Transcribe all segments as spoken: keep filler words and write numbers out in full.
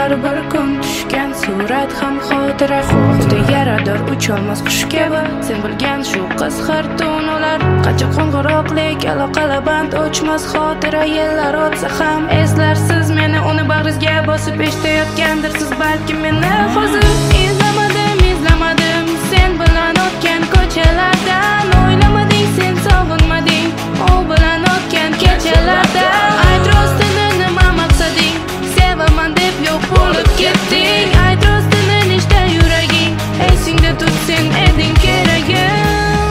har bir kun tushgan surat ham xotira. Xudo yarador ucholmas qush kabi, sen bilgan shu qizg'ir to'nolar. Qancha qo'ng'iroqlik aloqalar band o'chmas xotira. Yillar o'tsa ham eslarsiz meni, uni bag'ringizga bosib eshitayotgandirsiz balki meni. Hozir izlamadim, izlamadim sen bilan o'tgan ko'chalardan. O'ylamading, sen sog'inmading u bilan o'tgan kechalarda. Ayt rostini, nima maqsading? Sevaman deb yo'q bo'lib ketding. Ayt rostini, nechta yuraging esingda tut, sen eding keragim.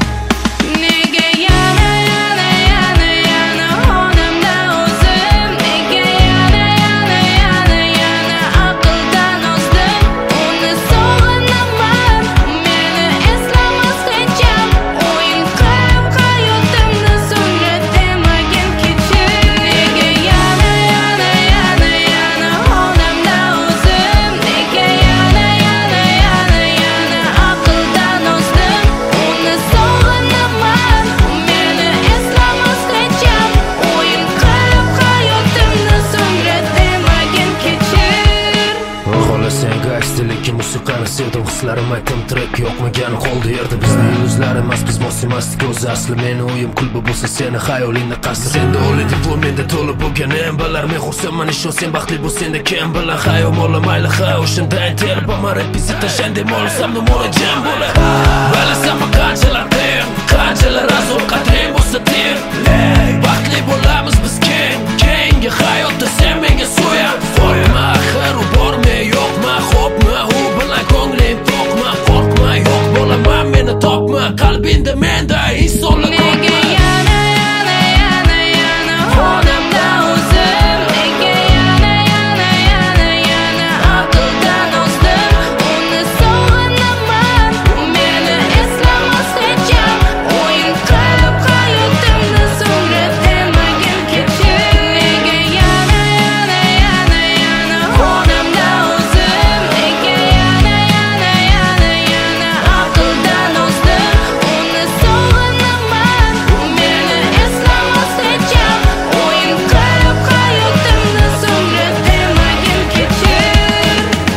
Nega yana yana yana yana xonamda o'zim? Nega yana yana yana yana aqldan ozdim? Uni sog'inaman, meni eslamas hecham. O'yin qilib hayotimni so'ngra demagin kechir. Nega yana yana yana yana xonamda o'zim? Nega yana yana yana yana aqldan ozdim? Uni sog'inaman, meni eslamas hecham. O'yin qilib hayotimni so'ngra demagin kechir. Xohlasang aytdi, lekin musiqani sevdim, hislarim aytdim, trek yo'qmagani qoldi yerda. Bizni yulduzlar emas, biz mos emasdik o'zi asli. Meni o'yim kulba bo'lsa seni xayolingda qasdi. Senda o'lidi bu menda to'lib bo'lganim bilar. Men xursandman ishon sen baxtli bo'lsanda kim bilan hayom ola mayli ha o'shandan terib amar episi tashandim olsam numara jam bo'la. Vali sama qanchalar ter, qanchalar azor qadring bo'lsa ter. Baxtli bo'lamiz biz keng, keyingi hayotda sen menga so'yab. Qo'rqma axir u bormi yo'qmi, xo'pmi u bilan ko'nglim to'qmi. Qo'rqma yo'q bo'laman meni topma, qalbingda menda insonlar Nega yana yana yana yana xonamda o'zim? Nega yana yana yana yana aqldan ozdim? Uni sog'inaman, meni eslamas hecham. O'yin qilib hayotimni so'ngra demagin kechir. Nega yana yana yana yana xonamda o'zim? Nega yana yana yana yana aqldan ozdim? Uni sog'inaman, meni eslamas hecham. O'yin qilib hayotimni so'ngra demagin kechir.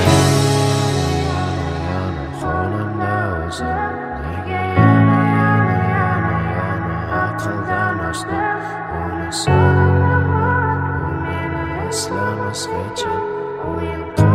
xonamda o'zim. Nega yana yana yana yana aqldan ozdim? Uni sog'inaman, u meni eslamas hecham. O'yin